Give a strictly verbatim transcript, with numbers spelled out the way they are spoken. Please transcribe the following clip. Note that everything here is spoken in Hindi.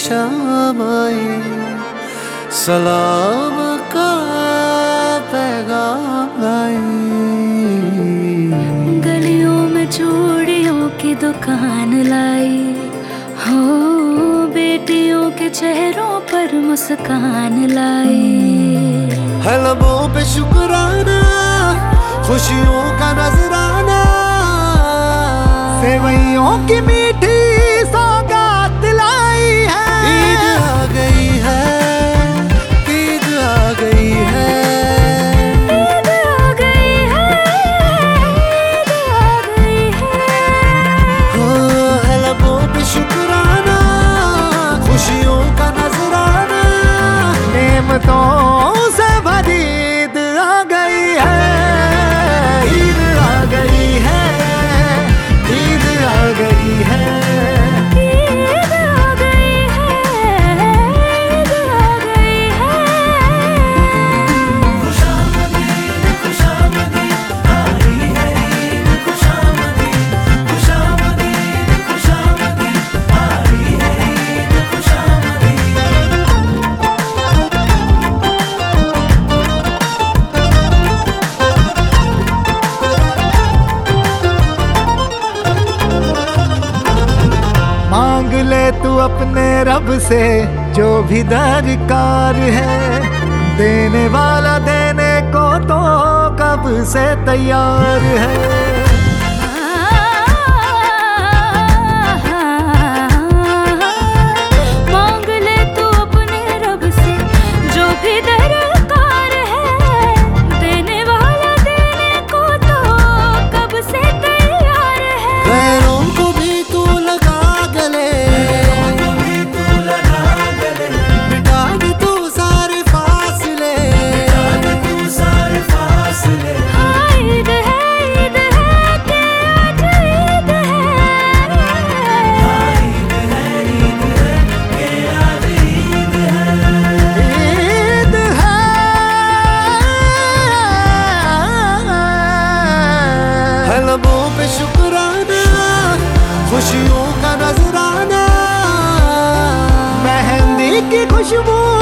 शाम आए, सलाम का पैगाम आए। गलियों में चूड़ियों की दुकान लाई हो, बेटियों के चेहरों पर मुस्कान लाई। है लबों पे शुक्राना, खुशियों का नजराना, सेवइयों की मीठी सौगात लाई है। ईद आ गई है, ईद आ गई है, ईद आ गई है, ईद आ गई है। हो है लबों पे शुक्राना, खुशियों का नजराना, नेमतों से भरी ईद आ गई है। ईद आ गई है, ईद आ गई है। ईद आ गई है, ईद आ गई है। खुशामदीद खुशामदीद आ रही है ईद, खुशामदीद खुशामदीद खुशामदीद आ रही है ईद, खुशामदीद। मांग ले तू अपने रब से जो भी दरकार है, देने वाला देने को तो कब से तैयार है। मांग ले तू अपने रब से जो भी दरकार है, देने वाला देने को तो कब से तैयार है। पैरों को भी तू लगा गले, मिटा दे तू सारे फासले, हाँ, ईद है, ईद है कि आज ईद ईद है, है लबों पे शुक्राना, खुशियों का नजराना, मेहंदी की खुशबू